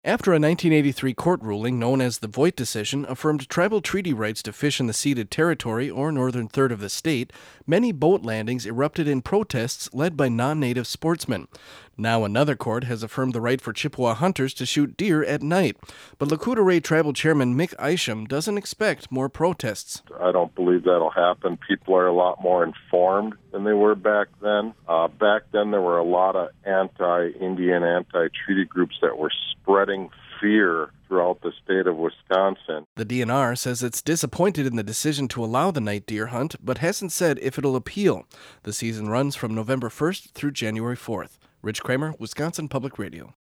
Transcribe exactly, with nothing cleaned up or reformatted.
After a nineteen eighty-three court ruling known as the Voigt decision affirmed tribal treaty rights to fish in the ceded territory or northern third of the state, many boat landings erupted in protests led by non-native sportsmen. Now another court has affirmed the right for Chippewa hunters to shoot deer at night. But Lakota Ray Tribal Chairman Mick Isham doesn't expect more protests. I don't believe that'll happen. People are a lot more informed than they were back then. Uh, back then there were a lot of anti-Indian, anti-treaty groups that were spreading fear throughout the state of Wisconsin. The D N R says it's disappointed in the decision to allow the night deer hunt, but hasn't said if it'll appeal. The season runs from November first through January fourth. Rich Kramer, Wisconsin Public Radio.